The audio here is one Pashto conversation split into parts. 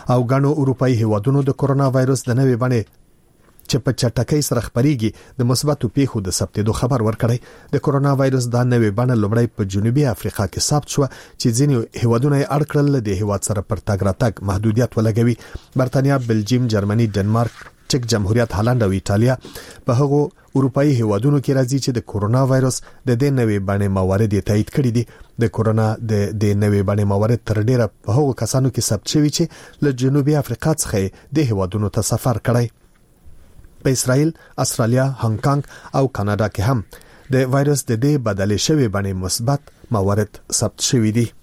او غنو اروپאי هیوادونو د کرونا وایروس د نوې بڼې چې په چټکۍ سره خپريږي د مثبتو پیښو د ثبتېدو خبر ورکړی د کرونا وایروس د نوې بڼه لومړی په جنوبي افریقا کې ثبت شو چې ځینې هیوادونه یې اړ کړل د هیواد سره پر تګ راتګ محدودیت ولګوي. برتانیا، بلجیم، جرمني، ډنمارک، چک جمهوریت، هالند او ایتالیا په هغو اروپאי هیوادونو کې راځي چې د کرونا وایروس د دې نوې بڼې موارد تایید کړي دي. د کرونا د نوې بڼې موارد تر ډیره په هغو کسانو کې ثبت شوي چې له جنوبي افریقا څخه د هیوادونو ته سفر کړی. په اسرائیل، استرالیا، هانګ کانګ او کاناډا کې هم د وایروس د دې بدلې شوی بڼې مثبت موارد ثبت شوي دي.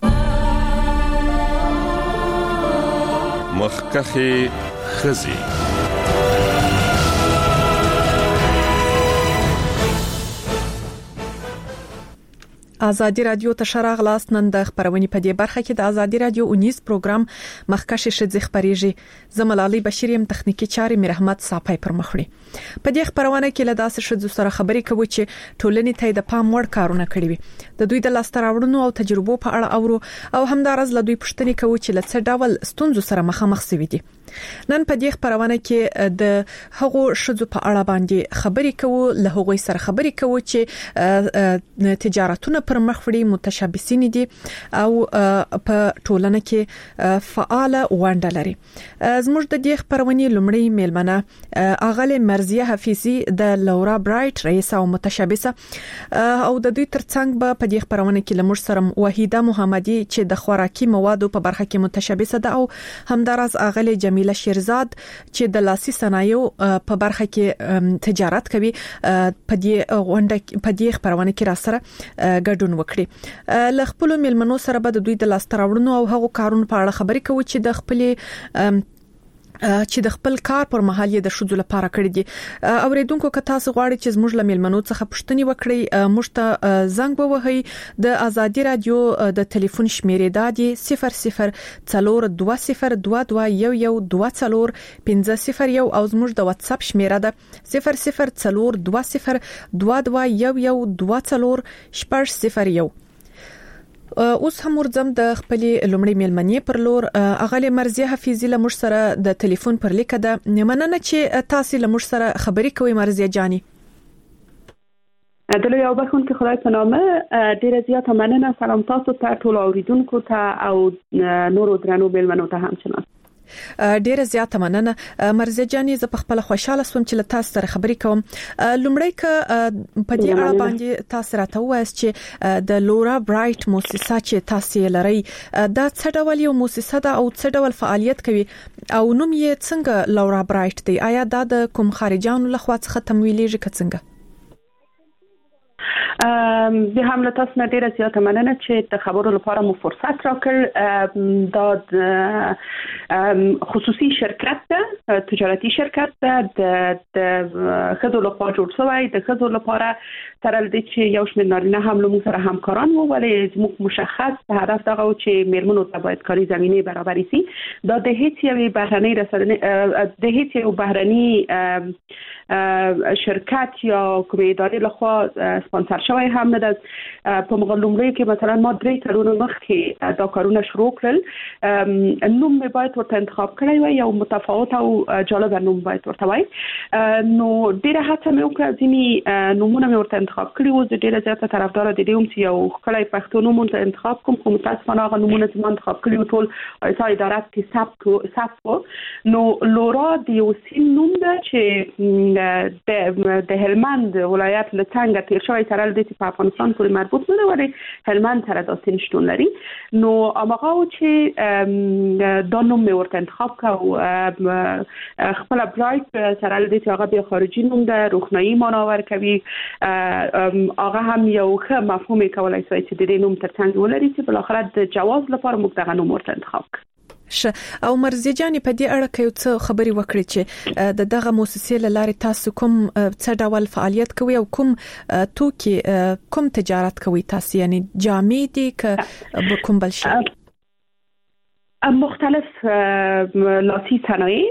مخکخي خزي ازادي رادیو ته شراغ لاس نن د خبرونې په دې برخه کې د ازادي رادیو 19 پروګرام مخکشه شذ خبريږي. زملالي بشریم تخنیکی چاري مرحمت صاحب پر مخړي. په دې خبرونه کې له داسې شذ سره خبرې کوي چې ټولنې ته د پام وړ کارونه کړی وي. د دوی د لاستراوړنو او تجربو په اړه اورو او همدارز له دوی پوښتنې کوي چې له څه ډول ستونزو سره مخامخ شوي دي. نن په دې خبرونه کې د هغو شذو په اړه باندې خبرې کوو، له هغوی سره خبرې کوو چې تجارتونه پر مخ وړي، متشابسین دي او په ټولنه کې فعال ونډه لري. زموږ د دې خبرونې لومړی میلمنه اغله مرزیه حفیظی د لورا برایټ رئیس او متشابسه او د دوی ترڅنګ په دې خبرونه کې لمر سره وحیده محمدی چې د خوراکي موادو په برخه کې متشابسه ده او همدارز اغله جمیله شیرزاد چې د لاسي صنایعو په برخه کې تجارت کوي. په دې خبرونه کې را سره ګډون وکړي. ل خپل ملمنو سره به د دوی د لاستراوړنو او هغو کارونو په اړه خبرې کوي چې د خپل کار پر مهال یې د شذو لپاره کړی دي. اوریدونکو که تاسو غواړئ چې زموږ له ملمنو څخه پوښتنې وکړئ، موږ ته زنګ ووهئ. د ازادي رادیو د ټلیفون شمیرې دا دي 002022112050 او زموږ د واتس اپ شمیره ده 0020221120. اوس هم ورځم د خپل لومړی میلمنې پر لور اغله مرزیه حفیظی له مش سره د ټلیفون پر لیکه ده. مننه چې تاسو له مش سره خبرې کوي مرزیه جانی. دلته یو بخون کې خدای په نامه ډیره زیاته مننه. سلام تاسو ته ټول اوریدونکو ته او نورو درنو میلمنو ته همچنان. ډیره زیاته مننه مرزیه جانی. زه په خپل خوشاله سوم چې له تاسو سره خبرې کوم. لومړی ک په دې اړه باندې تاسو راته وایاست چې د لورا برایټ مؤسسه چې تاسو لري دا څه ډول یو مؤسسه ده او څه ډول فعالیت کوي او نوم یې څنګه لورا برایټ دی؟ آیا دا د کوم خارجانو لخوا څخه تمویلېږي که څنګه؟ زه هم له تاسو نه ډیره زیاته مننه چې د خبرو لپاره مو فرصت راکړ. دا خصوصي شرکت ده، تجارتي شرکت ده، د خزو لپاره جوړ شوی. د خزو لپاره سره د چې یو شمېر نارینه هم له موږ سره همکاران وو، ولی زموږ مشخص هدف دغه چې میرمنو ته باید کاري زمینه برابرې شي. دا د هیڅ یو بهرنۍ رسنۍ د هیڅ یو بهرنۍ شرکت یا کومه ادارې لخوا سپانسر شوی هم نه ده. په مغلومړي کې مثلا ما 3 کلونه مخکې دا کارونه شروع کړل. نوم مې باید ورته انتخاب کړی وای، یو متفاوت او جالب نوم باید ورته وای. نو ډیره هڅه مې وکړه، ځینې نومونه مې ورته انتخاب کړي وو. زه ډیره زیاته طرفدار د دې چې یو خلای پښتو نوم ته انتخاب کوم، خو متاسفانه هغه نومونه چې ما انتخاب کړي وو ټول ایسا ادارات کې ثبت. نو لورا د یو سین نوم ده چې د هلمند ولایت له څنګه تیر شوی سره د په افغانستان پورې مربوط نه وي، هلمند سره د سین شتون لري. نو هغه چې دا نوم مې ورته انتخاب کړ خپل برایټ سره د دې هغه به خارجي نوم ده، روښنايي معنا ورکوي. هغه هم یو ښه مفهوم کولای شي چې د دې نوم ترڅنګ ولري چې بل اخر د جواز لپاره موږ دغه نوم ورته انتخاب کړ. او مرزیه جانی په دې اړه کې څه خبري وکړي چې د دغه مؤسسې لاره تاسو کوم څه ډول فعالیت کوي او کوم توکي کوم تجارت کوي تاسو، یعنی جامې دي که کوم بل شي؟ مختلف لاسی صنایع.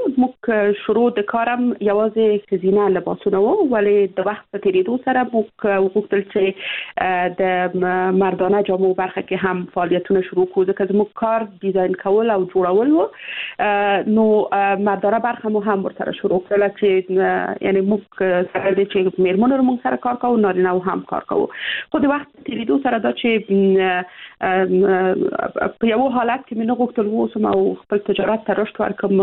موږ شروع د کارم یوازې خزینه لباسونه وو ولی د وخت په تیریدو سره موږ وغوښتل چې د مردانه جامو برخه کې هم فعالیتونه شروع کړو ځکه موږ کار ډیزاین کول او جوړول وو نو مردانه برخه مو هم ورسره شروع کړل چې یعنی موږ سره د چې میرمنو موږ سره کار کوو نارینه هم کار کوو خو د وخت تیریدو سره دا چې په یو حالت کې موږ غوښتل وو او خپل تجارت ته رشد ورکړم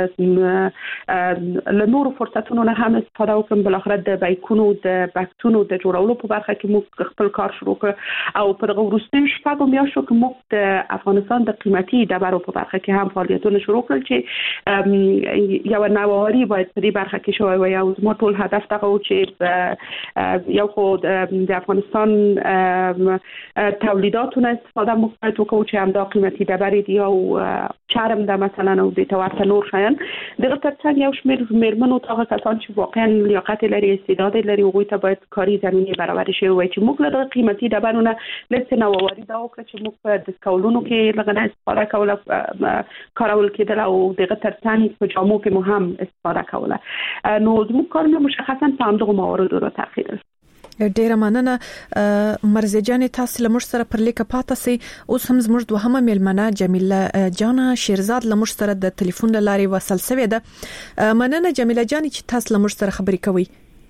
له نورو فرصتونو نه هم استفاده وکړم بل اخر د بایکونو د بکسونو د جوړولو په برخه کې موږ خپل کار شروع کړ او په وروستیو شپږو میاشتو کې موږ د افغانستان د قیمتي ډبرو په برخه کې هم فعالیتونه شروع کړل چې یو نواری باید په دې برخه کې شوی وي او زموږ ټول هدف دا و چې یو خو د افغانستان تولیداتونه استفاده مختلف وکړو چې همدا قیمتي ډبرې دي او چرم د مثلا او د توارث نور شایان دغه ترڅنګ یو شمېر میرمنو تاغه کسان چې واقعا لیاقت لري استعداد لري هغوی ته باید کاري زمینه برابر شي وي چې موږ له قیمتي ډبرونه لږ نوواري دا وکړه چې موږ په ډسکاولونو کې لږه استفاده کوله کارول کېدل او دغه ترڅنګ په جامو کې مو هم استفاده کوله نو موږ کارونه مشخصا په همدغه مواردو را تاخیر ډیره مننه مرزي جان تاسو لمر سره پر لیک پاتې سي اوس هم زموږ دوهمه میلمنه جمیله جان شیرزاد لمر سره د ټلیفون لاري وصل شوې ده مننه جمیله جان چې تاسو لمر سره خبرې کوي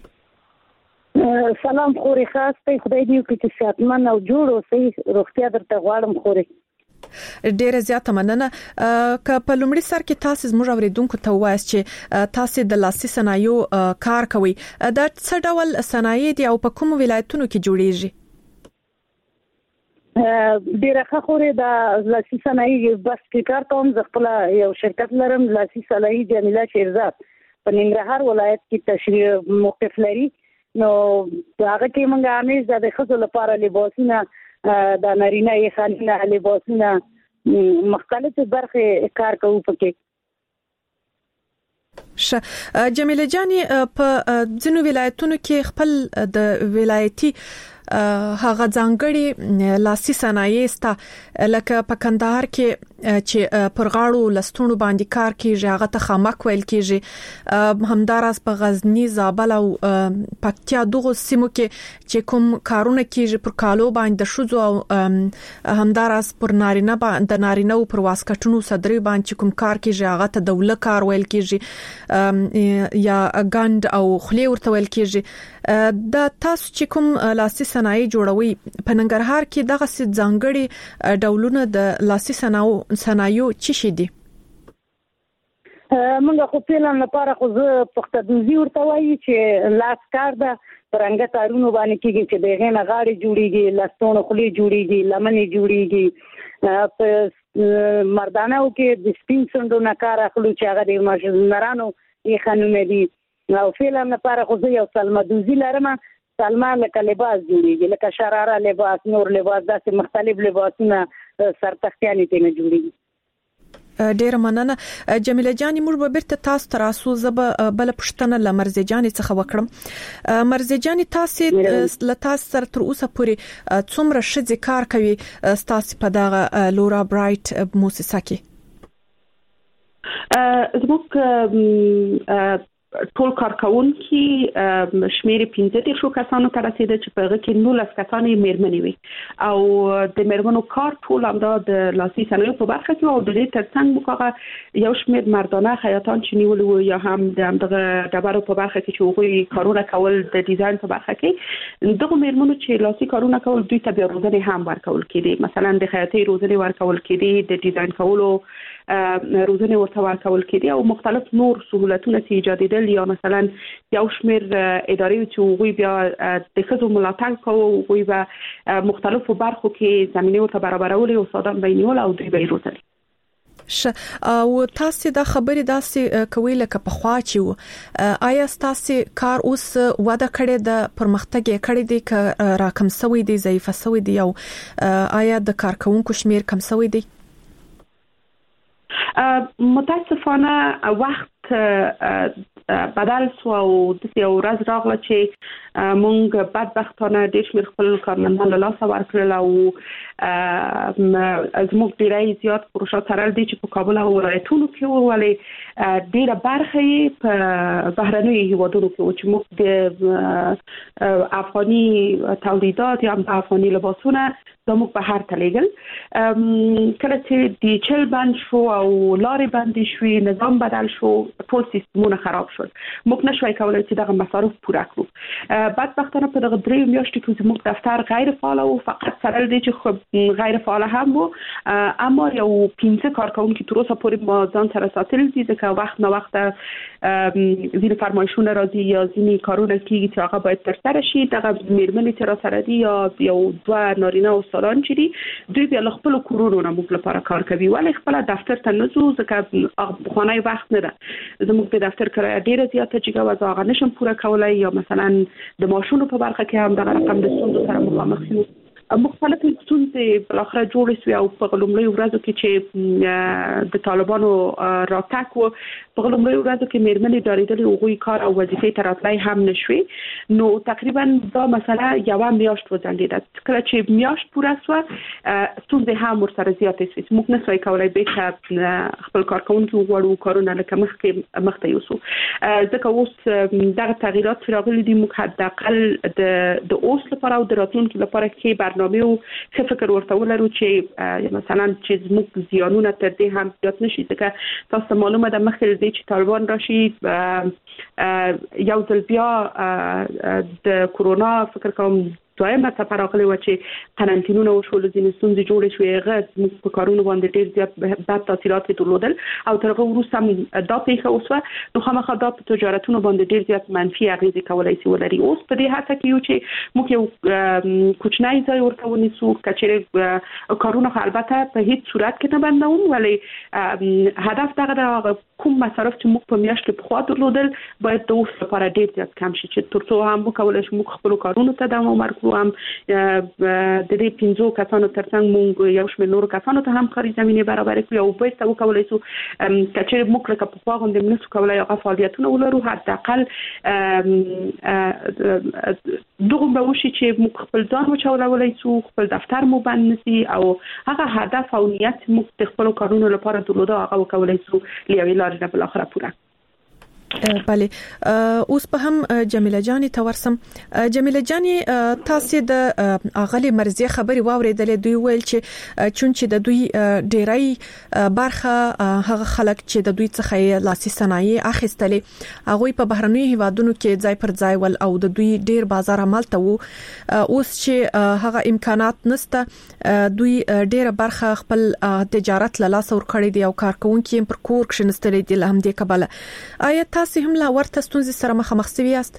سلام خوري خاص ته خدای دې چې صحتمن او جوړ اوسئ روغتیا درته غواړم خوري ډیره زیاته مننه ک په لومړي سر کې تاسو زموږ اوریدونکو ته وایي چې تاسو د لاسي صنایعو کار کوي دا څه ډول صنایع دي او په کوم ولایتونو کې جوړیږي ډیره ښه خوري د لاسي صنایع بس کې کار کوم زه خپل یو شرکت لرم لاسي صنایع جمیله شیرزاد په ننګرهار ولایت کې تشریح موقف لري نو هغه کې موږ امیز د خزو لپاره لباسونه د نارینه یې خانینه لباسونه مختلف برخه کار کوو پکې جمیله جانی په ځینو ولایتونو کې خپل د ولایتي هغه ځانګړي لاسي صنایع ستا لکه په کندهار کې چې پرغاړو لستونو باندې کار کیږي هغه ته خامک ویل کیږي همداراز په غزنی زابل او پکتیا دغه سیمو کې چې کوم کارونه کیږي پر کالو باندې شوزو او همداراز پر نارینه باندې نارینه او پر واسکټونو صدري باندې کوم کار کیږي هغه ته دوله کار ویل کیږي یا ګاند او خلی ورته ویل کیږي د تاسو چې کوم لاسي صنایع جوړوي په ننګرهار کې دغه ځانګړي ډولونه د لاسي صنایعو څه شي دي موږ خو پلان لپاره خو زه پختدوزي ورته وایي چې لاس کار ده پرنګ کارونه باندې کېږي چې دغه نه غاړي جوړيږي لستون خلی جوړيږي لمنې جوړيږي په مردانه او کې د سپین سندو نه کار اخلو چې هغه د ماشینرانو یې قانون دي او فعلا لپاره خو زه یو سلمدوزي لرم سلمان لکه لباس جوړيږي لکه شراره لباس نور لباس داسې مختلف لباسونه سرتختیانې ته جوړيږي ډیر مننه جمیله جانی موږ به بیرته تاسو تراسو زب بل پښتنه لمرزي جانی څخه وکړم مرزي جانی تاسو سره تر اوسه پورې څومره شذ کار کوي تاسو په دغه لورا برایټ موسسه کې زموږ ټول کارکونکي شمیر 15 شو کسانو ته رسیده چې په هغه کې 19 کسان میرمنې وي او د میرمنو کار ټول همدا د لاسي صنایعو په برخه کې او د دې ترڅنګ موږ یو شمیر مردانه خیاطان چې نیولو یا هم د همدغه ډبرو په برخه کې چې هغوی کارونه کول د ډیزاین په برخه کې دغه میرمنو چې لاسي کارونه کول دوی ته بیا روزنه هم ورکول کېدي مثلا د خیاطۍ روزنه ورکول کېدي د ډیزاین کولو روزنه ورته ورکول کېدي او مختلف نور سہولتونه چې ایجادېدل یا مثلا یو شمیر ادارې چې هغوی بیا د ښځو ملاتړ کوي هغوی به مختلفو برخو کې زمینه ورته برابرول او استادان به نیول او دوی به روزل او تاسو دا خبرې داسې کوي لکه په خوا چې آیا تاسو کار اوس وده کړی د پرمختګ کړی دی ک راکم سوي دی ضعیف سوي دی او آیا د کارکونکو شمیر کم سوي دی متاسفانه وخت وخت بدل سو او د یو ورځ راغله چې مونږ بدبختانه د شمیر خپل کارمندان له لاسه ورکړل او زموږ ډیری زیات پروژه ترل دي چې په کابل او ولایتونو کې ولې ډیره برخه په بهرنۍ هیوادونو کې چې موږ د افغاني تولیدات یا افغاني لباسونه زموږ په هر تلګل کله چې د چل بند شو او لارې بندي شوې نظام بدل شو ټول سیستمونه خراب شول موږ نشوي کولای چې دغه مصارف پوره کړو بدبختانه په دغه درې میاشتو کې زموږ دفتر غیر فعال او فقط سره دي چې خو غیر فعال هم وو اما یو 15 کارکونکي تر اوسه پورې ما ځان سره ساتل دي ځکه وخت نه وخت ځینې فرمایشونه راځي یا ځینې کارونه کیږي چې هغه باید ترسره شي دغه میرمنې چې را سره دي یا یو دوه نارینه او سالان چې دي دوی بیا خپل کورونو نه موږ لپاره کار کوي ولی خپل دفتر ته نه ځو ځکه خانه وخت نه ده زموږ د دفتر کرایه ډیره زیاته چې غواړم هغه نشم پوره کولای یا مثلا د ماشونو په برخه کې هم دغه رقم د ستونزو سره مخامخ یو مختلف ستونزې بل اخر جوړې شوې او په لومړی ورځو کې چې د طالبانو راتګ و په لومړی ورځو کې میرمنې ډاریدلې هغوی کار او وظیفې ته راتلای هم نشوي نو تقریبا دا مسله یو میاشت وځنډېده کله چې میاشت پوره شو ستونزې هم ورسره زیاتې شوې موږ نشوای کولای به خپل کارکونکو وړو کارونه لکه مخته یوسو ځکه اوس دغه تغییرات چې راغلي دي موږ حداقل د اوس لپاره او د راتلونکي لپاره کې برنامه او څه فکر ورته ولرو چې مثلا چې زموږ زیانونه تر دې هم زیات نشي ځکه تاسو معلومه ده مخکې دې چې طالبان راشي یو ځل بیا د کورونا فکر کوم دویمه څپه راغلې و چې قرنطینونه وشول ځینې ستونزې جوړې شوې هغه موږ په کارونو باندې ډېر زیات بد تاثیرات درلودل او تر هغه وروسته دا پیښه وشوه نو خامخا دا په تجارتونو باندې ډېر زیات منفي اغېزې کولای شي ولري اوس په دې هڅه کې یو چې موږ یو کوچنی ځای ورته ونیسو کچېرې کارونه البته په هیڅ صورت کې نه بندوم ولی هدف دغه کوم مصارف چې موږ په میاشت کې په خوا درلودل باید د اوس لپاره ډېر زیات کم شي چې ترڅو هم وکولای شو موږ خپل کارونو ته دوام ورکړو هم د دې 15 کسانو ترڅنګ موږ یو شمېر نور کسانو ته هم کاري زمينه برابر کړو او به څه وکولای شو چې موږ لکه په خوا غونډې منځ کولای هغه فعالیتونه ولرو حداقل دغه به وشي چې موږ خپل ځان وچولای شو خپل دفتر مو بند نشي او هغه هدف او نیت موږ د خپل کارونو لپاره درلوده هغه وکولای شو لیوي لارې نه بل اخره پوره بله اوس په هم جمیله جانی تورسم جمیله جانی تاسو د اغلی مرزي خبري واوریدلې دوی ویل چې چونچې د دوی ډیری برخه هغه خلک چې د دوی څخه لاسي صنایع اخیستلې هغه په بهرنی هیوادونو کې ځای پر ځای ول او د دوی ډیر بازار عملته وو اوس چې هغه امکانات نسته دوی ډیره برخه خپل تجارت له لاس ور کړی دی او کارکونکو پر کور کې نستلې دي لهم دې کبله آیا تاسو هم لا ورته ستونزې سره مخامخ شوي یاست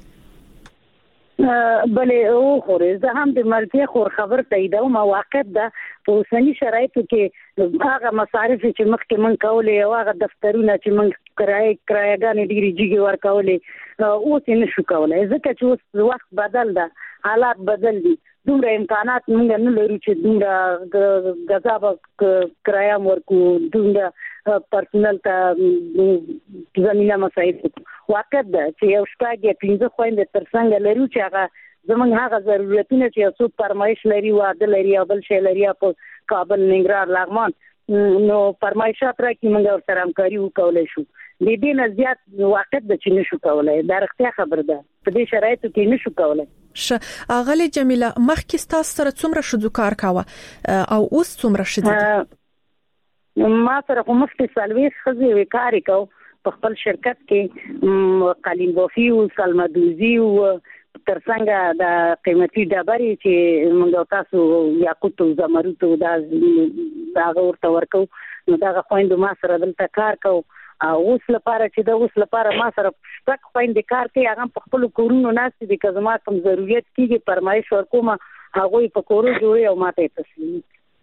بلې او خورې زه هم د مرګي خور خبر تاییدوم موقع ده په اوسنی شرایطو کې هغه مصارف چې مخکې من کولې او هغه دفترونه چې من کرایګانې ډېری جګي ورکولې اوس یې نشو کولای ځکه چې اوس وخت بدل ده حالات بدل دي دومره امکانات موږ نه لرو چې دومره غذا کرایه ورکو دومره پرسنل ته زمينه مساعد واقع ده چې یو شپږ یا 15 خويندې ترڅنګ لرو چې هغه زمونږ هغه ضرورتونه چې یو څو فرمایش لري واده لري او بل شی لري په کابل ننګرهار لغمان نو فرمایشات راکې موږ سره همکاري وکولای شو د دې نه زیات واقع ده چې نشو کولای دا رښتیا خبره ده په دې شرایطو کې نشو کولای اغلی جمیله مخکې تاسو سره څومره شذو کار کاوه او اوس څومره شذو ما سره کومه سالويس خزي وکاري کو په خپل شرکت کې قالین بوفي او سلمدوزي او ترڅنګ د قیمتي ډبرې چې موږ تاسو یاقوت او زمرد دا ورته ورکو نو دا خويند ما سره دلته کار کو اوس لپاره چې د اوس لپاره ما سره شپږ خويند کار کوي هغه په خپل کورونو ناس دي که زما کوم ضرورت کیږي فرمایش ورکوم هغه په کورو جوړي او ماته تسلیم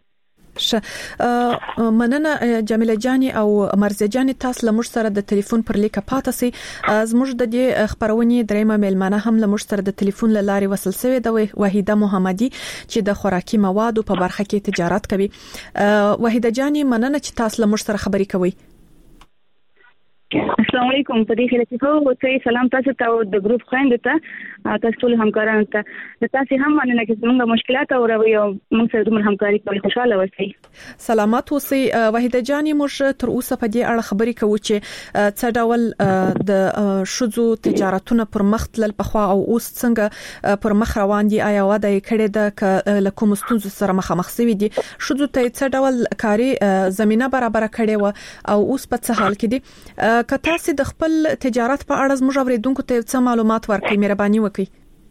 مننه جمیله جانی او مرزي جانی تاسو لمر سره د ټلیفون پر لیکه پاتې سي زموږ د دې خبرونې درېمه ملمنه هم لمر سره د ټلیفون لارې وصل شوی د وحیده محمدي چې د خوراکي موادو په برخه کې تجارت کوي وحیده جانی مننه چې تاسو لمر سره خبرې کوي السلام علیکم. په دې خله چې خو ته سلام تاسو ته د ګروپ خويند ته تاسو ټول همکارانو ته تاسو هم مننه چې موږ مشکلات او یو موږ سره د همکاري کوي خوشاله اوسئ. سلامات اوسئ. وحیده جانې موږ تر اوسه په دې اړه خبرې کوو چې څه ډول د شذو تجارتونه پر مخ تلل په خوا او اوس څنګه پر مخ روان دي. آیا واده کړي د لکوم ستونزو سره مخامخ شوي دي؟ شذو ته څه ډول کاري زمينه برابر کړي و او اوس په څه حال کې دي؟ که تاسو د خپل تجارت په اړه زموږ اوریدونکو ته څه معلومات ورکړئ مهرباني وکړئ.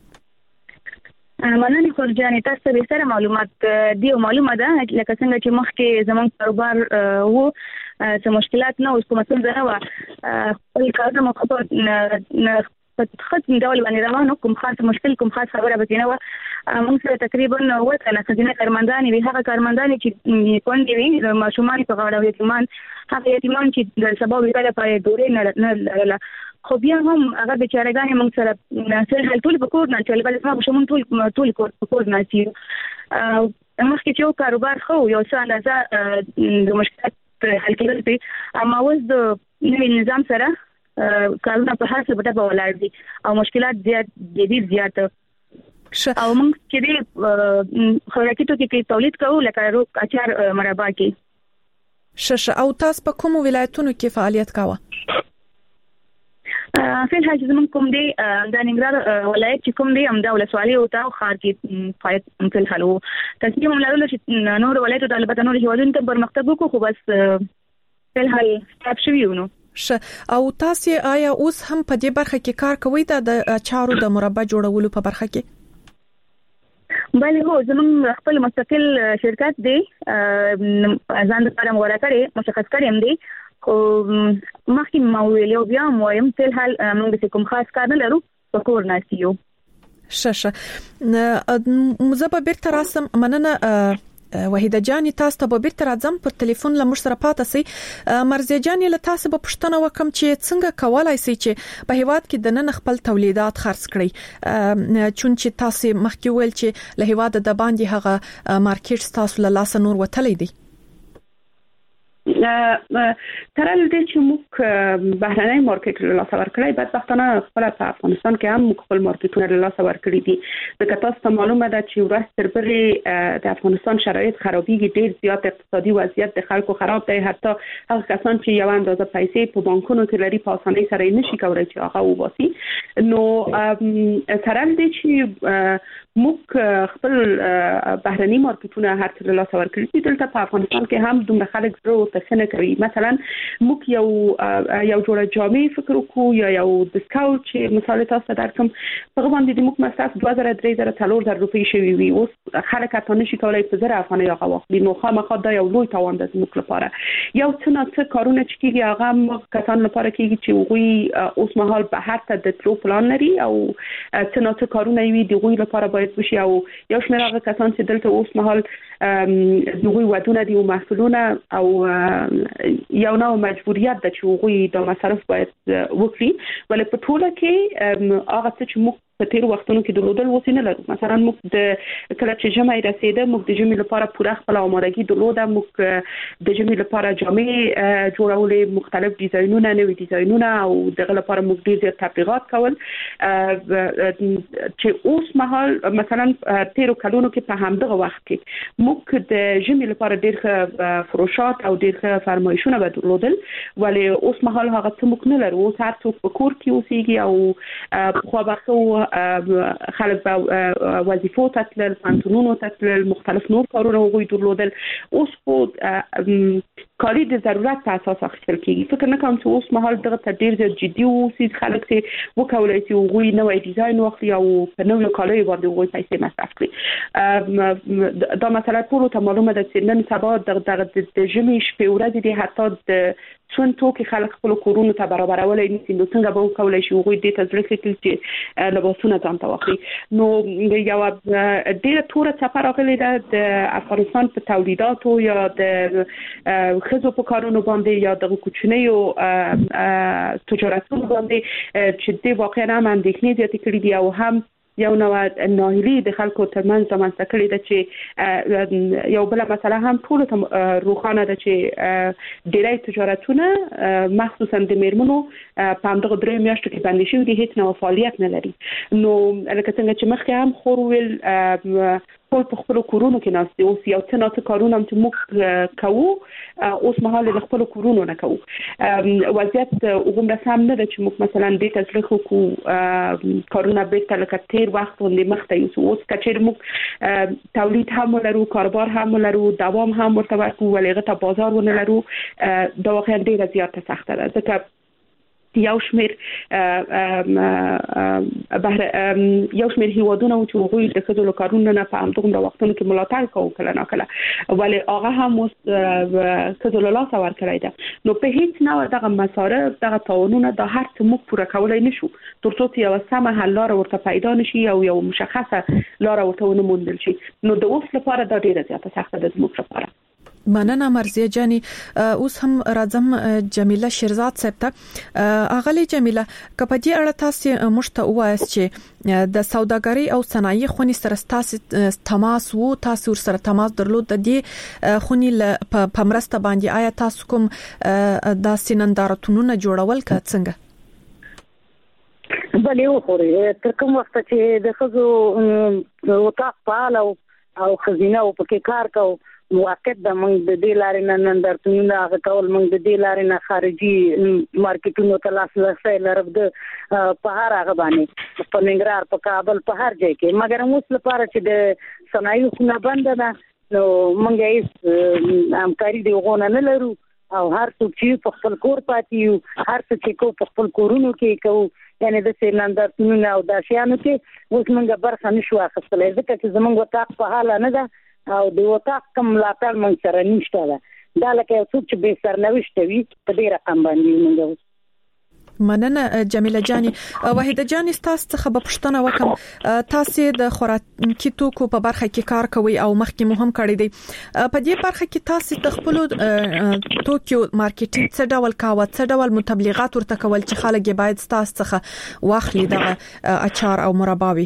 مننه خورجانې، تاسو به سره معلومات دی معلومه ده لکه څنګه چې مخکې زموږ کاروبار وو څه مشکلات نه اوس کومه څه نه و خپل کار مو په خط ډول باندې روانو کوم خاص مشکل کوم خاص خبره به نه و. موږ سره تقریبا وته نه څنګه کارمندان وی هغه کارمندان چې کون دی د ماشومان په غاړه یتیمان هغه یتیمان چې د سبا ویل په دورې نه خو بیا هم هغه بیچارهګان موږ سره سره ټول په کور نه چل بل ما شومون ټول کور نه سي مخکې چې کاروبار خو یو څه اندازه د مشکلات حل کېدل دي اما اوس د نوي نظام سره کارونه په هر څه په ولاړ دي او مشکلات زیات او موږ چې د خوراکي توکو کې تولید کوو لکه روغ اچار مربا کې. او تاسو په کوم ولایتونو کې فعالیت کاوه؟ فعل حاجز من کوم دی د ننګرهار ولایت چې کوم دی امدا ولسوالۍ او تاو خار کې فعالیت مثل حلو تصمیم لرلو چې نور ولایت د البته نور هیوادونو ته پرمختګ وکړو خو بس فعل حل ستاب شویونو. او تاسو آیا اوس هم په دې برخه کې کار کوئ د اچارو د مربع جوړولو په برخه کې؟ بله هو زمون خپل مستقل شرکت دی ځان لپاره مغوره کړی مشخص کړی هم دی خو مخکې ما ویلو بیا وایم تل حال موږ کوم خاص کار نه لرو په کور ناسیو. مزه به بیرته راسم. مننه وحیده جانې، تاسو ته به بیرته راځم پر ټلیفون له موږ سره پاتې سئ. مرزیه جانې، له تاسو به پوښتنه وکم چې څنګه کولای شئ چې په هیواد کې د نن خپل تولیدات خرڅ کړئ چون چې تاسو مخکې ویل چې له هیواد د باندې هغه مارکیټ تاسو له لاس نور وتلی دی. ترال دې چې موږ بهرنۍ مارکیټ له لاس ورکړی بدبختانه خپل په افغانستان کې هم موږ خپل مارکیټونه له لاس ورکړي دي. د تاسو ته معلومه ده چې ورځ تر بلې د افغانستان شرایط خرابېږي، ډېر زیات اقتصادي وضعیت د خلکو خراب دی. حتی هغه کسان چې یو اندازه پیسې په بانکونو کې لري په اسانۍ سره نشي کولای چې هغه وباسي. نو ترال دې چې موږ خپل بهرنۍ مارکیټونه هر څه له لاس ورکړي دي. دلته په افغانستان کې هم دومره خلک زړه تخنه کوي. مثلا موږ یو جوړه جامې فکر وکړو یا یو ډسکاونټ چې مثال تاسو درکم په باندې د موږ مصرف 2000 3000 4000 روپۍ شوی وي، اوس خلک اته نشي کولای په 1000 افغانۍ هغه واخلي. نو خامخا دا یو لوی تاوان ده موږ لپاره. یو څه کارونه چې کیږي هغه موږ کسان لپاره کیږي چې وغوي اوس مهال به هر څه د تلو پلان لري او څه کارونه وي د وغوي لپاره باید وشي. او یو شمېر هغه کسان چې دلته اوس مهال دغه ودونه دي او محصولونه او یو نوع مجبوریت ده چې وغوي د مصرف باید وکړي. ولې په ټوله کې هغه څه چې موږ په تیر وختونو کې درلودل وسینه لرو. مثلا موږ د کله چې جمعه رسیده موږ د جمعې لپاره پوره خپل آمادګي درلوده. موږ د جمعې لپاره جامې جوړولې، مختلف ډیزاینونه، نوې ډیزاینونه او دغه لپاره موږ ډیر زیات تبلیغات کول چې اوس مهال مثلا تیر کلونو کې په همدغه وخت کې موږ د جمعې لپاره ډیر فروشات او ډیر فرمایشونه درلودل. ولې اوس مهال هغه څه موږ نه لرو. اوس هر څوک په کور کې اوسېږي او خو به خلک به وظیفو ته تلل، پانتونونو ته تلل، مختلف نور کارونه وغوي درلودل. اوس خو کاری د ضرورت په اساس اخیستل کیږي. فکر نه کوم چې اوس مهال دغه ته ډیر زیات جدي اوسي. خلک چې وکولای شي وغوي نوې ډیزاین واخلي او په نوې کالای باندې وغوي پیسې مصرف کړي. دا مسله ټول ته معلومه ده چې نن سبا د جمعې شپې ورځې دي حتی د څون توکي خلک خپل کورونو ته برابرولای نشي. نو څنګه به وکولای شي وغوي د تزریق کې لباسونه ځان ته واخلي. نو یو ډیره توره چپه راغلې ده د افغانستان په تولیداتو یا د خزو په کارونو باندې یا د کوچنیو تجارتونو باندې چې د واقعا هم اندېښنې زیاتې کړې دي او هم یو نوع ناهیلي د خلکو ترمنځ رامنځته کړې ده چې یو بل مسله هم ټول ته روښانه ده چې ډېری تجارتونه مخصوصا د میرمنو په همدغه 3 میاشتو کې بندي شوي دي، هیڅ نوع فعالیت نه لري. نو لکه څنګه چې مخکې هم خور ویل ټول په خپل کورونو کې ناست دي، اوس یو څه نه کارونه هم چې موږ کوو اوس مهال له خپل کورونو نه کوو. وضعیت وګوره سم نه ده چې موږ مثلا د تسلیخ کو کارونه بیرته لکه تیر وخت باندې مخته یو اوس کچیر موږ تولید هم لرو، کاروبار هم لرو، دوام هم ورته ورکو، ولې غته بازار ونه لرو. دا واقعا ډیره زیاته سخته ده ځکه یو شمیر هیوادونه چې هغوی د ښځو کارونه نه په همدغه وختونو کې ملاتړ کوي کله نه کله، ولې هغه هم اوس ښځو له لاسه ورکړی ده. نو په هیڅ نوع دغه مصارف دغه تاوانونه د هر څه موږ پوره کولای نشو تر څو چې یو سمه حل لاره ورته پیدا نشي او یو مشخصه لاره ورته ونه موندل شي. نو د اوس لپاره دا ډیره زیاته سخته ده زموږ لپاره. مننه مرزیه جانی. اوس هم راځم جمیله شیرزاد صاحب ته. اغلی جمیله کپدی اړه تاسو مشته وایست چې د سوداګری او صنایع خونی سره تاسو تماس وو، تاسو سره تماس درلود د دې خونی په مرسته باندې آیا تاسو کوم د سینندارتونونه جوړول کا څنګه؟ بلې وخوري تر کوم وخت چې د خزو وطاق فعال او خزینه او پکې کار کوو موقت د موږ د دې لارې نه نندارتونونه هغه کول، موږ د دې لارې نه خارجي مارکیټونو ته لاسرسی لرو د په هر هغه باندې په ننګرهار په کابل په هر ځای کې، مګر اوس لپاره چې د صنایعو خونه بنده ده نو موږ هیڅ همکاري د هغو نه لرو او هر څوک چې په خپل کور پاتې یو، هر څه چې کوو په خپل کورونو کې کوو، یعنې د نندارتونونه او د شیانو کې اوس موږ برخه نشو اخیستلی ځکه چې زموږ وطاق فعاله نه ده او د وطاق کوم ملاتړ موږ سره نشته ده. دا لکه یو څوک چې بې سرنوشته وي په دې رقم باندې موږ. مننه جمیله جانی. وحیده جانی تاسو څخه به پوښتنه وکم، تاسو د خوراکي توکو په برخه کې کار کوي او مخکې مهم کړی دی، په دې برخه کې تاسو د خپل توکو مارکیټینګ څه ډول کاوه، څه ډول متبلیغات ورته کول چې خلک باید تاسو څخه واخلي د اچار او مرباوي؟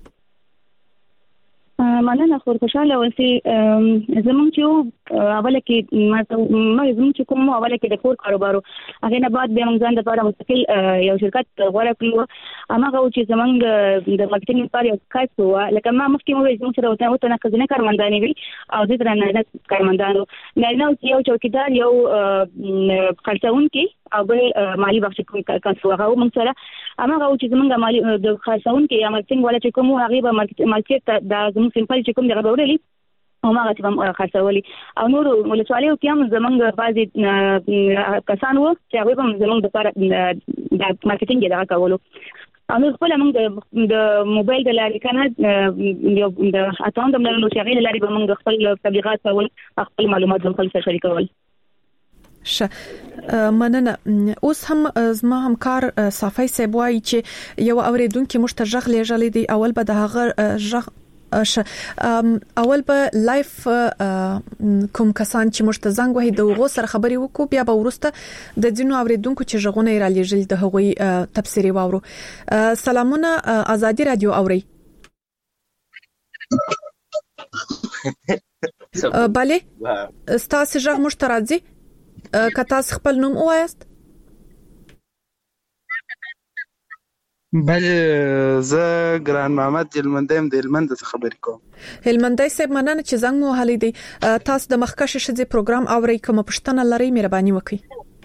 مننه خور خوشاله اوسئ. زمونږ چې اوله کې زمونږ چې کوم اوله کې د کور کاروبارو هغه نه بعد بیا موږ ځان لپاره مستقل یو شرکت غوړه کړو. هغه چې زمونږ د مارکیټینګ لپاره یو کس و، لکه ما مخکې مو ویل زموږ سره وته نه خزینه کارمندان وي او د درنه کارمندانو نه یو چوکیدار، یو خرڅونکي او بل مالی بخش کسو هغه موږ سره هغه چې زمونږ مالی د خرڅونکي یا مارکیټینګ ولا چې کوم هغه به مارکیټ د زموږ سیمپل چې کوم دغه وړلې او هغه چې خرڅولي او نور ولسوالیو کې هم زمونږ بعضي کسان وو چې هغه هم زمونږ لپاره د مارکیټینګ دغه کولو او نو خپل موږ د موبایل د لارې کنه یو د اټاون د لارې چې هغه لارې به موږ خپل تبلیغات کول، خپل معلومات هم خپل سره شریکول. مننه. اوس هم زما همکار صافی صاحب وایي چې یو اوریدونکو مشترک لېږلې دی، اول به د هغه اول به لایف کوم کسان چې مشته زنګ وهي د غو سره خبري وکړو، بیا به ورسته د ځینو اوریدونکو چې ژغونه را لېږل د هغوی تفسیری واورو. سلامونه آزادی رادیو اوري. بله ستاسو ژغ مشترک کتا خپل نوم وایست؟ بله زه ګران محمد هلمندیم د هلمند څخه خبرې کوم. هلمندای صاحب مننه چې زنګ مو هلي دی. تاسو د مخکښ شذې پروګرام اوري، کوم پښتنه لري مهرباني وکړئ.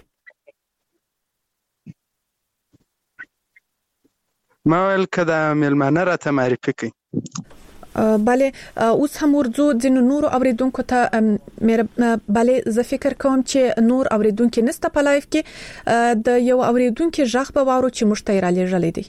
ما ول کدا ملمانه را ته معرفي کړئ. بله اوس هم ورځو ځینو نور اوریدونکو ته بله زه فکر کوم چې نور اوریدونکو نسته په لایف کې د یو اوریدونکو ژغ به وارو چې مشتری را لېږلې دي.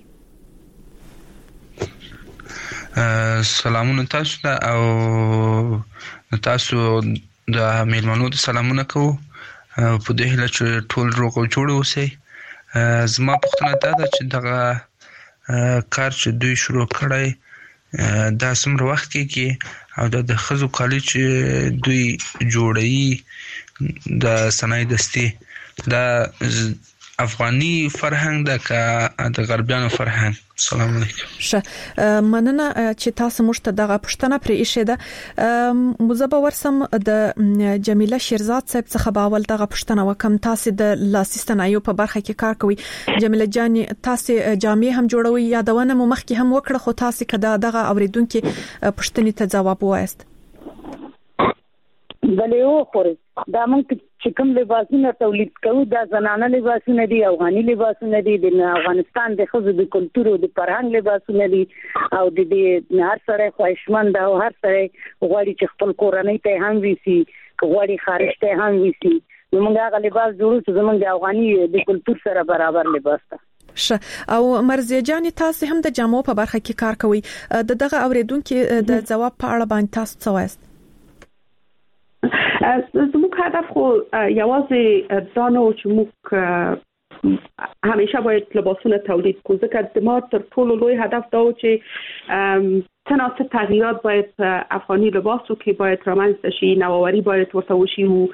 سلامونه تاسو ته او تاسو د میلمنو ته سلامونه کوو په دې هیله چې ټول روغ او جوړ اوسئ. زما پوښتنه ده چې دغه کار چې دوی شروع کړی دا څومره وخت کې او د خزو کالج دوی جوړي د صنایع دستي دا افغاني فرهنګ د غربیانو فرهنګ. السلام علیکم. مننه چې تاسو موږ ته دغه پښتنه پرې ایښې ده. مزبه ورسم د جمیله شیرزاد صاحب څخه باول دغه پښتنه وکم. تاسو د لاسي صنایعو په برخه کې کار کوي. جمیله جان تاسو جامې هم جوړوي، یادونه مو مخکې هم وکړه، خو تاسو کدا دغه اوریدونکو پښتنې ته جواب وایست. بلې او خوري دا موږ چې کوم لباسونه تولید کوو دا زنانه لباسونه دي، افغاني لباسونه دي، د افغانستان د خزو د کلتور او د فرهنګ لباسونه دي، او د هر سره خوښمند او هر سره غواړي چې خپل کورنۍ ته هم ویسي، غواړي خارج ته هم ویسي. موږ هغه لباس جوړو چې زموږ د افغاني د کلتور سره برابر لباس ده. او مرزیه جان تاسو هم د جامو په برخه کې کار کوي. دغه اوریدونکو د جواب په اړه باندې تاسو څه وایست؟ زموږ هدف خو یوازې دا نه چې موږ همیشه باید لباسونه تولید کوو، ځکه د ما تر ټولو لوی هدف دا و چې تناسب تغییرات باید افغانی لباسو کې باید رامنځته شي، نوآوری باید ورته وشي او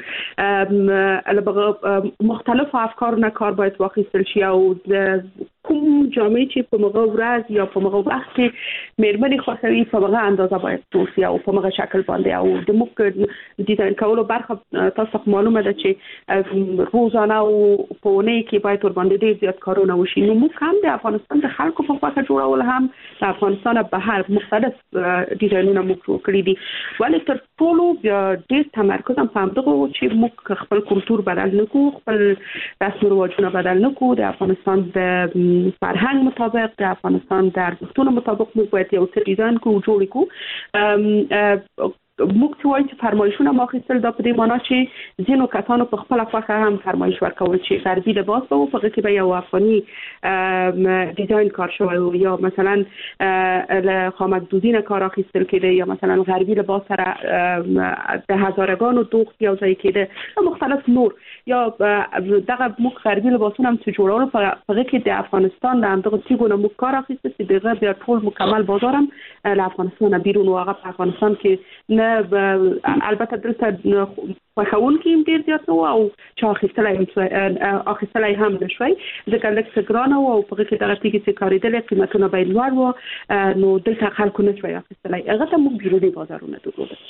مختلف افکارونه کار باید واخیستل شي، او کوم جامعه چې په مغه ورځ یا په مغه وخت کې مېرمنې خوښوي په مغه اندازه باید توسي او په مغه شکل باندې، او د موږ ډیزاین کولو برخه تاسو معلومه ده چې روزانه او په اونۍ کې باید ور باندې ډیر زیات کارونه وشي. نو موږ هم د افغانستان د خلکو په خوا جوړول هم د افغانستان بهر مختلف ډیزاینونه موږ جوړ کړی دي، ولې تر ټولو ډیر تمرکز هم په دغه چې موږ خپل کلتور بدل نکو، خپل رسم او رواجونه بدل نکو، د افغانستان د فرهنګ مطابق، د افغانستان د ارزښتونو مطابق موږ باید یو څه ډیزاین کوو، جوړ کوو. موږ چې وایو چې فرمایشونه ماخیستل دا په دې معنی چې ځینو کسانو په خپل خوښه هم فرمایش ورکول چې غربي لباس به په کې به یو افغاني ډیزاین کار شوی، یا مثلا له خامک دودینه کار اخیستل کېده، یا مثلا غربي لباس سره د هزارگانو دوخت یو ځای کېده، مختلف نور، یا دغه موږ غربي لباسونه هم چې جوړول په کې د افغانستان د همدغه تیګونه موږ کار اخیسته چې دغه بیا ټول مکمل بازار هم له افغانستان بیرون، او هغه په افغانستان کې نه البته دلته خوښون کې ډیر زیات نو او چې اخیستلای هم نشوي، ځکه لکه ګران او په کې دغه تیګي چې کاریدل قیمتونه باید لوړ وو، نو دلته خلکو نشوي اخیستلای، هغه ته موږ بیرونی بازارونه درلودل.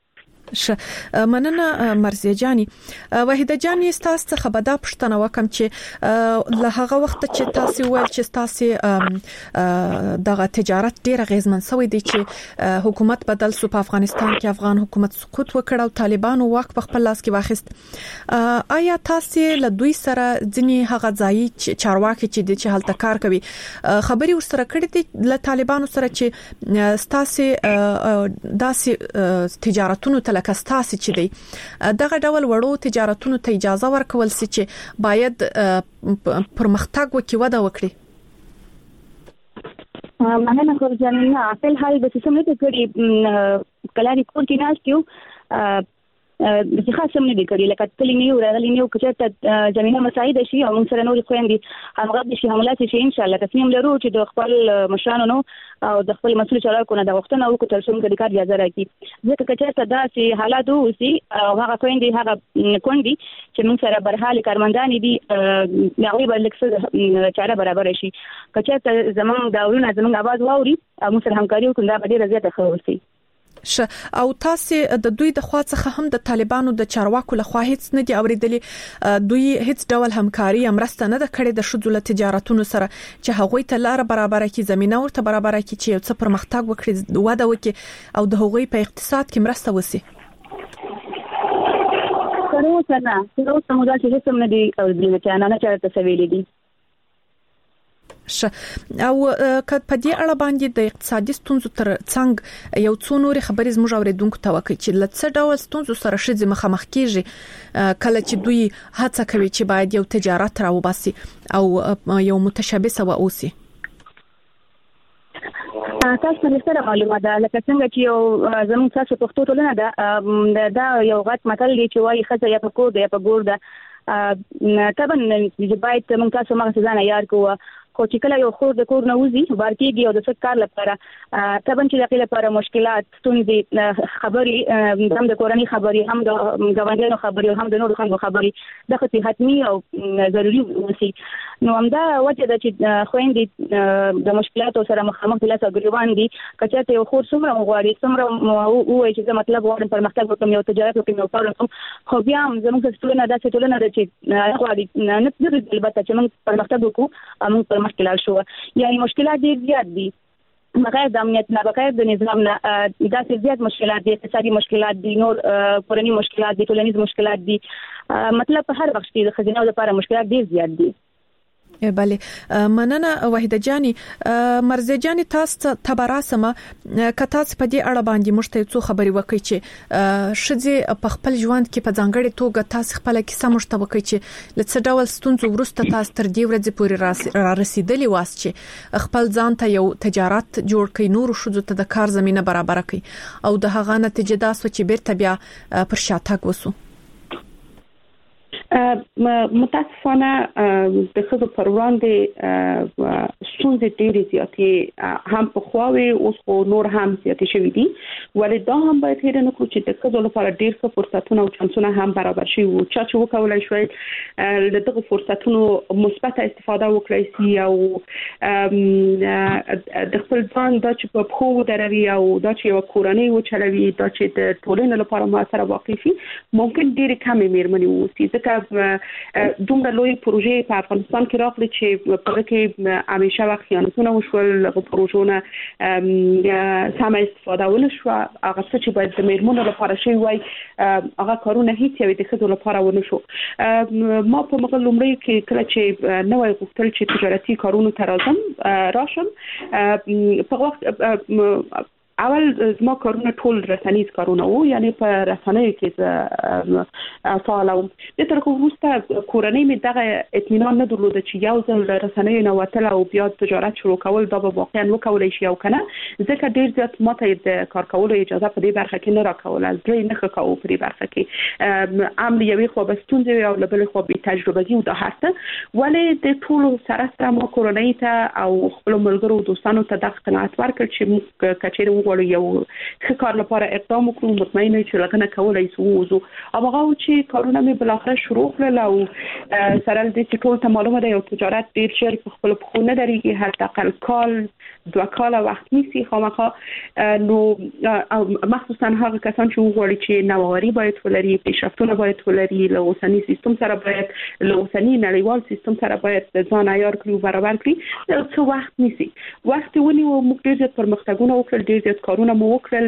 مننه مرزیه جانی. وحیده جانی تاسو څخه به دا پوښتنه وکم چې له هغه وخت چې تاسو ول چې تاسو دغه تجارت ډیر غیزمن شوی دی چې حکومت بدل سو په افغانستان کې، افغان حکومت سقوط وکړ او طالبانو واک په خپل لاس کې واخیست. آیا تاسو له دوی سره ځنی هغه ځای چارواکي چې د هلته کار کوي خبري ورسره کړې دي له طالبانو سره چې تاسو داسې تجارتونو لکه ستاسو چې دی دغه ډول وړو تجارتونو ته اجازه ورکول سي چې باید پرمختګ وکړي، وده وکړي؟ مننه خورجانه. خپل حال به څه ته کړی کله ریپورت کې ناشتیو د خاصه نه دی کړی، لکه کلمې او راغلي نو کچته زمينه مساعده شي او موږ سره نور خويندې همغږي شي، حملات شي ان شاء الله. تصمیم لرو چې د خپل مشرانو نو او د خپل مسؤل چارواکو نه د وختونو او تر څو موږ د کار اجازه راکړي، ځکه کچته دا چې حالات وسی او هغه خويندې هغه کوندي چې موږ سره برحال کارمندان دي هغه به لکه چاره برابر شي. کچته زمونږ داورونه زمونږ आवाज واوري او موږ سره همکاري وکړو، دا به ډیره زیاته خورسي. او تاسو د دوی د خوا څخه هم د طالبانو د چارواکو له خوا هیڅ نه دی اوریدلی، دوی هیڅ ډول همکاري امرسته نه د کړې د شذول تجارتونو سره چې هغوی ته لار برابر کړي، زمينه ورته برابر کړي چې یو څه پرمختګ وکړي، وده وکړي او د هغوی په اقتصاد کې مرسته وسی؟ کروسه موږ چې هیڅ نه دی او د چانه چارته سویلې دي. او که په دې اړه باندې د اقتصادي ستونزو تر څنګ یو څو نور خبرې زموږ اوریدونکو ته وکړي چې لڅ ډول ستونزو سره شې مخامخ کیږي کله چې دوی هڅه کوي چې باید یو تجارت راوباسي او یو متشابه و اوسي؟ تاسو ته ستاره معلومه ده لکه څنګه چې یو زموږ تاسو پښتو ټولنه ده دا یو غټ متل دی چې وايي خزه یا په کور ده یا په ګور ده. طبعا باید موږ تاسو مغه ځان یاد کوو خو چې کله یو خور د کور نه وځي بار کېږي او د څه کار لپاره طبعا چې د لپاره مشکلات ستونزې خبري هم د کورنۍ خبري هم د غونډو خبري هم د نورو خلکو خبري د خطي حتمي او ضروري وسی نو همدا وجه د چې خويندې د مشکلاتو سره مخامخ دي لاسه ګریوان دي کچته یو خور څومره غواړي څومره وایي چې مطلب غواړم پرمختګ وکړم یو تجارت وکړم یو کار وکړم خو بیا هم زموږ ټولنه داسې ټولنه ده چې غواړي نه د البته چې موږ پرمختګ وکړو موږ پرمختګ لا شو یعنی مشکلات ډېر زیات دي بغیر د امنیت نه بغیر د نظام نه داسې زیات مشکلات دي اقتصادي مشکلات دي نور کورنۍ مشکلات دي ټولنیز مشکلات دي مطلب په هر وخت کې د خزینه لپاره مشکلات ډېر زیات دي بله مننه وحیده جاني مرزه جاني تاسو تبراسمه کته په دې اړه باندې مشته څو خبري وکړي چې شذ په خپل ژوند کې په ځانګړي توګه تاسو خپل کیسه مشته وکړي چې لڅ ډول ستونزو ورسته تاسو تر دې ورځې پورې رسیدلی واس چې خپل ځان ته یو تجارت جوړ کړئ نور شذ ته د کار زمينه برابر کړئ او د هغه نتیجه دا سو چې بیرته بیا پر شاتګ وسو متاسفانه د خزو پر وړاندې ستونزې ډېرې زیاتې هم په خواوي اوس خو نور هم زیاتې شوې دي ولې دا هم باید هېر نه کړو چې د خزو لپاره ډېر ښه فرصتونه او چانسونه هم برابر شي او چې وکولای شوی له دغه فرصتونو مثبت استفاده وکړي سي او د خپل ځان د چې په خو دروي او د چې یو کورنۍ و چلوي د چې د ټولنې لپاره موثر واقع شي ممکن ډېر کم میرمنې وسی ځکه دومره لوی پروژې په افغانستان کې راغلي چې په کې همیشه وخت خیانتونه وشول له پروژونه سم استفاده ونشو هغه څه چې باید د میرمنو لپاره شي وای هغه کارونه هیڅ یو د خزو لپاره ونشو ما په مغل لومړی کې کله چې نوې غوښتل چې تجارتي کارونه ترازم راشم په وخت اول زما کارونه ټول رسنیز کارونه وو یعنی په رسنیو کې فعال وم د تر وروسته کورنۍ می دغه اطمینان نه درلود چې یو ځل رسنیو نه وتل او بیا تجارت شروع کول دا به واقعا وکولای شي او کنه ځکه ډیر زیات ماته د کار کولو اجازه په دې برخه کې نه راکول از درې نه خکاو په دې برخه کې عمل یوې خو بستونځي او بل خو به تجربه دي او دا هسته ولې د ټولو سره ما کورنۍ ته او خپل ملګرو دوستانو ته د قناعت ورکړ چې موږ کچېره وګورو یو ښه کار لپاره اقدام وکړو مطمئنه چې لګنه کولای شو او هغه چې کارونه مې بل اخر شروع کړل او سره د ټول ته معلومه ده یو تجارت ډیر شر په خپل خونه درېږي هر تقل کال 2 کال وخت نیسي خامخا نو مخصوصا هغه کسان چې وګوري چې نوآوری باید ولري پیشرفتونه باید ولري له اوسنی سیستم سره باید له اوسنی نړیوال سیستم سره باید ځان عیار کړو برابر کړی څو وخت نیسي وخت ونی او موږ ډیر پرمختګونه وکړل ډیر زیات کارونه مو وکړل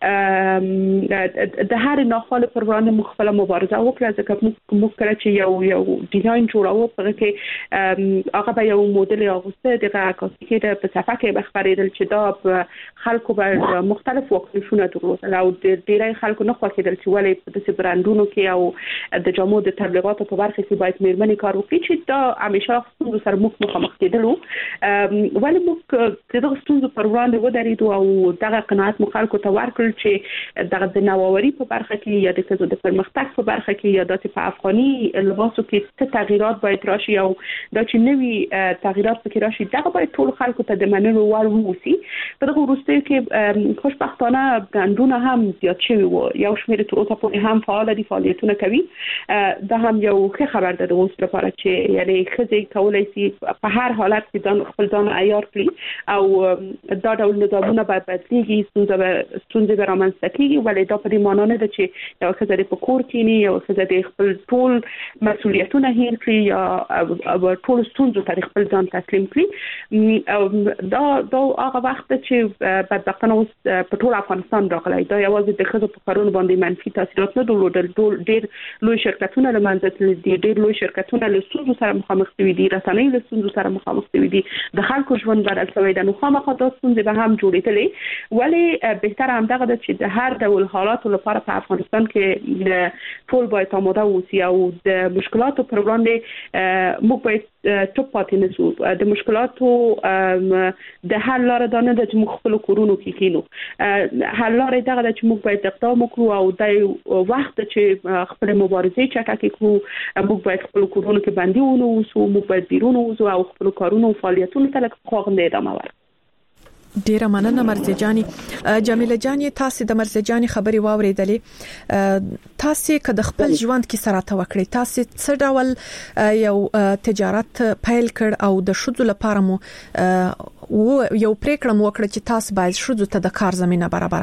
د هر ناخاله پر وړاندې مخفله مبارزه وکړه ځکه موږ کړه چې یو ډیزاین جوړاو په کې هغه به یو موډل اغوسته دغه عکاسي کې په صفحه کې خبرېدل چې دا خلکو به مختلف واکنشونه درلودل او ډېری خلکو نه خوښېدل چې ولې په داسې برانډونو کې او د جامو د تبلیغاتو په برخه کې باید میرمنې کار وکړي چې دا همیشه ستونزو سره مخامخ کېدلو ولې موږ دغه ستونزو پر وړاندې ودرېدو او دغه قناعت مو خلکو ته ورکړل چې دغه د نوآوری په برخه کې یا د کزو د پرمختګ په برخه کې یا د په افغاني لباسو کې څه تغیرات باید راشي او دا چې نوي تغیرات پکې راشي دغه باید ټول خلکو ته د منلو وړ ووسی په دغه وروستیو کې خوشبختانه ګاندونه هم زیات شوي وو یو شمېر تر اوسه پورې هم فعال دي فعالیتونه کوي دا هم یو ښه خبر ده د اوس لپاره چې یعنی ښځې کولای شي په هر حالت کې خپل ځان عیار کړي او دا ډول نظامونه باید بدلېږي ستونزې به رامنځته کېږي ولې دا په دې معنا نه ده چې یو ښځه په کور کېني یو ښځه د خپل ټول مسؤلیتونه هېر کړي یا ټول ستونزو ته خپل ځان تسلیم کړي دا هغه وخت چې بدبختانه اوس په ټول افغانستان راغلی دا یوازې د ښځو په کارونو باندې منفي تاثیرات نه درلودل ډېر لوی شرکتونه له منځه تللي دي ډېر لوی شرکتونه له ستونزو سره مخامخ شوي دي رسنۍ له ستونزو سره مخامخ شوي دي د خلکو ژوند بدل شوی دی نو خامخا دا ستونزې به هم جوړېدلې ولی بهتر هم دغه چې د هر ډول حالاتو لپاره په افغانستان کې ټول باید آماده اوسي او د مشکلاتو پر وړاندې موږ باید ټوپ پاتې نشو. د مشکلاتو د حل لار دا نه ده چې موږ خپل کورونو کې کینو. حل لار دغه ده چې موږ باید اقدام وکړو او د وخت چې خپل مبارزې چټکې کړو موږ باید خپل کورونو کې بندي ونوسو، موږ باید بیرون وځو او خپل کارونو او فعالیتونو ته لکه خوغنده ادامه ورکړو. ډیره مننه مرزي جاني. جمیله جاني تاسو د مرزي جاني خبري واوریدلې. تاسو که د خپل ژوند کې سره توکړی تاسو څه ډول یو تجارت پیل کړ او د شذو لپاره مو یو پریکړه مو وکړه چې تاسو باید شذو ته د کار زمينه برابر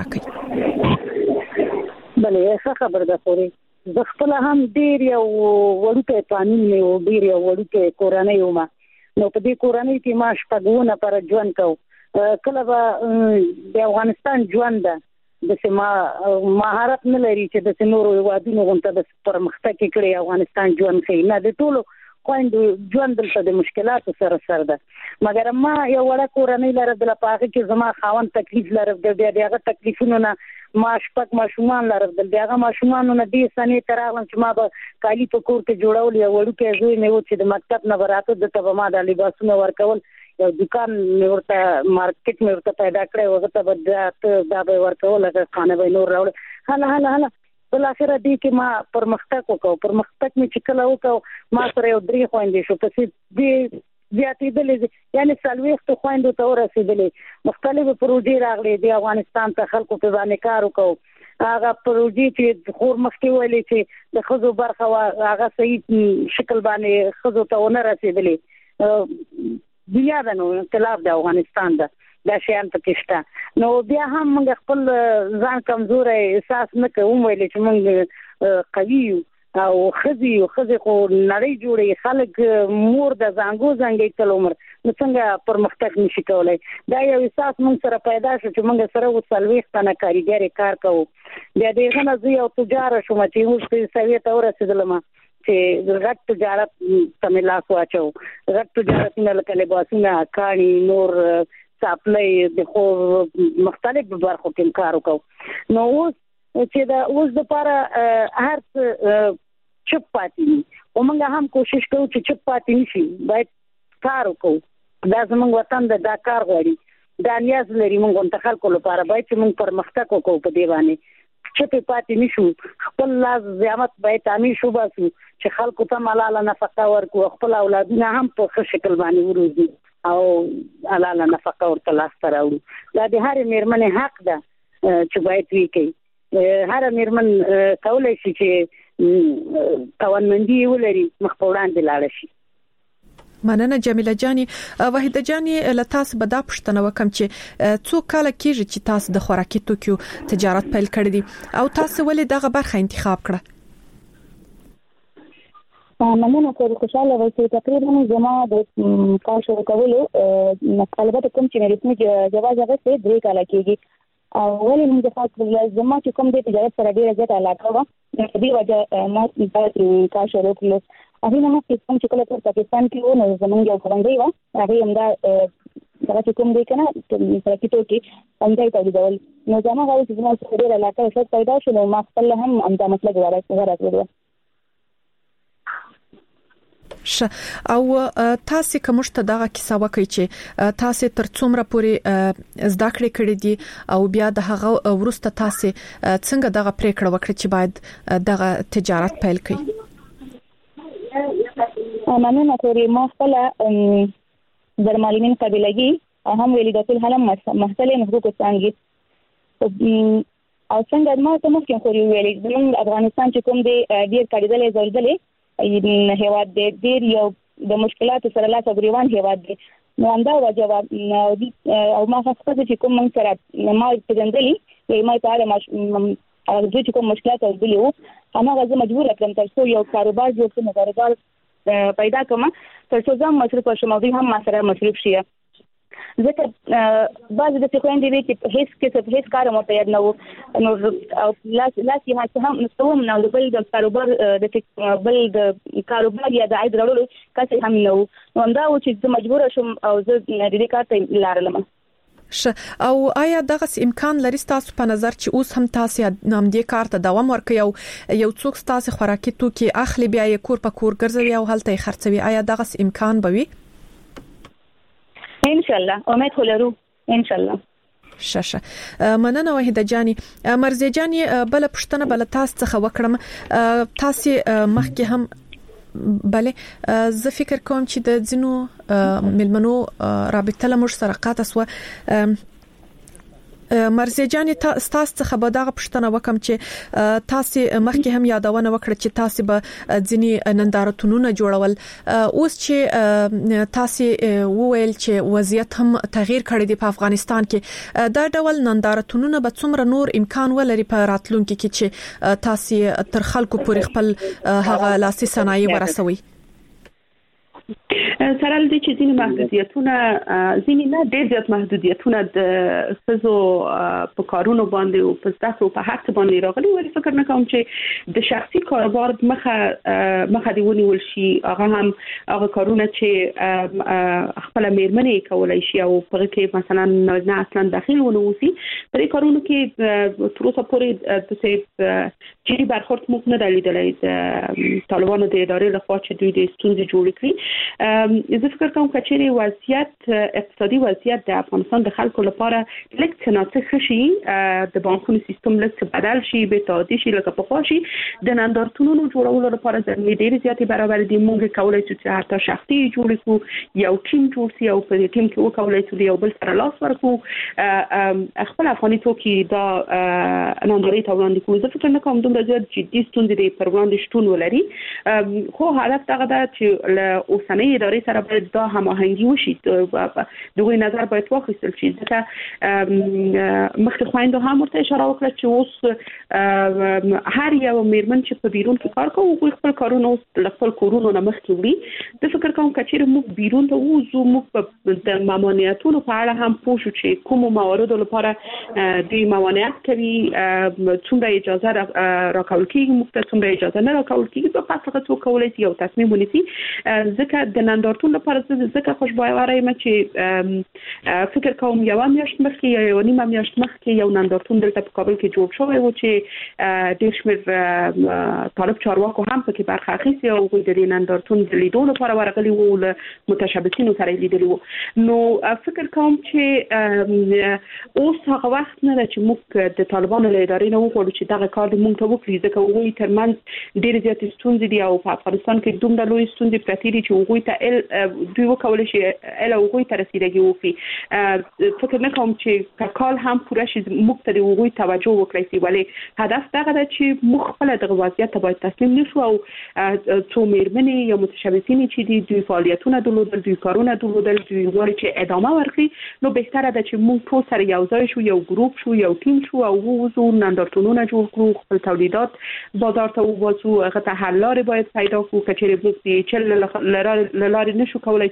کړئ؟ بلې ښه خبر ده خوري. د خپل هم ډیر یو وړوکی قانون نه و، ډیر یو وړوکی کورنۍ و. ما نو په دې کورنۍ کې ما شپږونه پر ژوند کو. کله به د افغانستان ژوند د سیمه مهارت نه لري چې د نورو هیوادونو غونډه د پرمختګ کړي افغانستان ژوند کوي نه د ټولو خويندو ژوند دلته د مشکلاتو سره سره ده. مګر ما یو وړه کورنۍ لرم د لپاره چې زما خاوند تکلیف لرم د دغه تکلیفونو نه ما شپږ ماشومان لرم د دغه ماشومانو نه دې سنې ترغلم چې ما به کالی په کور کې جوړول یو وړوکی زوی مې و چې د مکتب نه براته د تبه ما د لباسونو ورکول یو دکان ورته مارکیټ مې ورته پیدا کړی وغه ته دا به ورکول هغه خانه به نور راوړل هله بل اخر دې کې ما پرمختګ مې چې کله وکاو ما سره یو درې خويندې شو پسې دې زیاتېدلې یعنی سلويخت خويندو ته ورسېدلې مختلفه پروژې راغلي د افغانستان ته خلکو په باندې کار وکاو هغه پروژې چې خور مخکې ویلې چې د خزو برخه هغه صحیح شکل باندې خزو ته ونه رسېدلې بیا د نو انقلاب د افغانستان د شیان پکشته نو بیا هم موږ خپل ځان کمزور احساس نه کوم ویل چې موږ قوي او خزي خو نړۍ جوړي خلک مور د زنګي تل عمر نو څنګه پرمختګ نشي کولای دا یو احساس موږ سره پیدا شو چې موږ سره وسلويخ تنه کاریګر کار کوو بیا دغه نه زه یو تجار شوم چې موږ په سویت اورسېدلم چې غټ تجارت تملاس واچو غټ تجارت نه لکه لباسونه کانی نور سپلای د خو مختلف برخو کې کار وکاو نو چې دا اوس د لپاره هر چپ پاتې او موږ هم کوشش کوو چې چپ پاتې نشي باید کار وکړو دا زموږ وطن د کار غواړي دا نیاز لري موږ ته خلکو لپاره باید چې موږ پرمختګ وکړو په دې باندې چې پاتې نشو خپل لاس زحمت باید تعمیر شو باسو چې خلکو ته ملاله نفقه ورکو خپل اولادونه هم په ښه شکل باندې وروزي او ملاله نفقه ورته لاس راوړو دا د هر میرمنې حق ده چې باید وی کوي هر میرمن کولای شي چې توانمندي ولري مخ په وړاندې لاړ شي. مننه جمیله جاني. وحیده جاني لتاس به دا پښتنه وکم چې څو کال کېږي چې تاسو د خوراکي توکیو تجارت پیل کړی دي او تاسو ولې دغه برخه انتخاب کړه؟ مننه کوم خوشاله وای چې تقریبا زما د کار شروع کولو البته کوم چې رسمي جواز هغه 3 کال کېږي او ولې موږ د خاص زما چې کوم د تجارت سره ډیره زیاته علاقه و د دې وجه ما د کار شروع کړو هغه نه کوم چې کله په پاکستان کې و نو زمونږ یو خبرنګي و هغه هم دا چې کوم دی کنه په کېتو کې انځای تولیدول نو زما غواړي چې زما سره ډیره علاقه شته پیدا شو نو ما خپل هم دا مسله غواړم او تاسو کوم شته دغه کیسه وکړي چې تاسو تر څومره پورې زده کړې کړې دي او بیا د هغه ورسته تاسو څنګه دغه پریکړه وکړه چې باید دغه تجارت پیل کړئ؟ مننه کوي ما خپل درمالین قبیلګي هم ویلي د ټول حالم مسله حقوق څنګه او څنګه ما ته مخکې خو ویلي د افغانستان چې کوم دی ډیر کړيدلې زړدلې هیواد دې یو د مشکلاتو سره لاس غریوان هیواد دی نو انده وجواب او ما خاصه چې کوم من سره ما پېژندلې ما ته هغه چې کوم مشکلات ورغلي وو انا غوښه مجبور کړم ترڅو یو کاروبار جوړ کړم کاروبار پیدا کړم ترڅو ځم مصرف شم او دوی هم ما سره مصرف شي ځکه بعض د خويندې چې هیڅ کار مو ته نه وو نو او لاس یې هم نستوم نو بل د کاروبار د کاروبار یا د عاید راوړلو کس هم نو دا و چې مجبور شوم او زه د دې کار ته لاړم. او آیا دغه امکان لري تاسو په نظر چې اوس هم تاسو نام دې کار ته دوام ورکړئ او یو څوک تاسو خوراکي توکي اخلي بیا یې کور په کور ګرځوي او هلته خرڅوي آیا دغه امکان به وي ان شاء الله امید ولرو ان شاء الله شاشه مننه وحیده جانی مرزي جانی بل پښتنه بل تاسو څخه وکړم تاسو مخکې هم بله زه فکر کوم چې د ځینو ملمنو رابطه لمر سره قاطه سو مرزي جان تاسو څخه به دغه پښتنه وکم چې تاسو مخکې هم یادونه وکړه چې تاسو به ځینی نندارتونونه جوړول اوس چې تاسو وویل چې وضعیت هم تغییر کړی دی په افغانستان کې دا ډول نندارتونونه به څومره نور امکان ولري په راتلونکي کې چې تاسو تر خلکو پورې خپل هغه لاسي صنایع ورسوي سره د چې ځینې محدودیتونه ځینې نه ډېر زیات محدودیتونه د څه په کارونو باندې او په ستاسو په حق باندې راغلي ولی فکر نه کوم چې د شخصي کاروبار مخه دی ونیول شي هغه هم هغه کارونه چې خپل میرمنې کولای شي او په کې مثلا نه اصلا داخل ونوسی په دې کارونو کې تر اوسه پورې د جدي برخورد موږ نه لیدلای د طالبانو د ادارې لخوا چې دوی د ستونزې جوړ کړي زه فکر کوم چې وضعیت اقتصادي وضعیت د افغانستان د خلکو لپاره لږ څه ناڅه شي د بانکونو سیستم لږ بدل شي به تعدیل شي لکه په خوشي د نندارتونونو جوړولو لپاره د ډېر زیاتې برابر دي موږ کولای شو چې حتی شخصي جوړ کړو یو ټیم جوړ شي او په دې ټیم کې وکولای شو یو بل سره لاس ورکړو خپل افغاني توکي دا نندارې ته وړاندې کوو زه فکر نه کوم دومره زیات جدي ستونزې په وړاندې شتون ولري خو هدف دا ده چې اوسنۍ ادارې سره باید دا هماهنګي وشي دغه نظر باید واخیستل شي ځکه مخکې خويندو هم ورته اشاره وکړه چې اوس هر یو میرمن چې په بیرون کې کار کوي خپل کارونه خپل کورونو نه مخکې وړي د فکر کوم چې موږ بیرون ته وځو موږ د ممانعتونو په اړه هم پوه شو چې کوم موارد لپاره د ممانعت کوي څومره اجازه راکول کیږي موږ ته څومره اجازه نه راکول کیږي په پاتې تو کولای شي یو تصمیم ونیسي ځکه د نندارتون لپاره ځکه خوشبوایه یم چې فکر کوم یو میاشت مخکې یو نیمه میاشت مخکې یو نندارتون دلته په کابل کې جوړ شوی و چې ډېر شمېر طالب چارواکو هم پکې برخه اخیستې او د دې نندارتون د لیدو لپاره ورغلي وو له متشبثینو سره لیدلي وو نو فکر کوم چې اوس هغه وخت نه چې موږ د طالبانو له ادارې نه وغواړو چې دغه کار موږ ته وکړي ځکه هغوی ترمنځ ډېر زیات ستونزې دي او په افغانستان کې دومره لوی ستونزې پرتې دي چې هغوی ته دوی وکولای شي هغوی ته رسیدګي وکړي فکر نه کوم چې کال هم پوره شي موږ ته هغوی توجه وکړي سي ولی هدف دا ده چې موږ خپل د وضعیت ته باید تسلیم نشو او څو میرمنې یا متشبثین چې دوی فعالیتونه درلودل دوی کارونه درلودل دوی غواړي چې ادامه ورکړي نو بهتره ده چې موږ ټول سره یو ځای شو یو ګروپ شو یو ټیم شو او وځو نندارتونونه جوړ کړو خپل تولیدات بازار ته وباسو هغه ته حل لارې باید پیدا کړو چې موږ چې لارې نشو کولای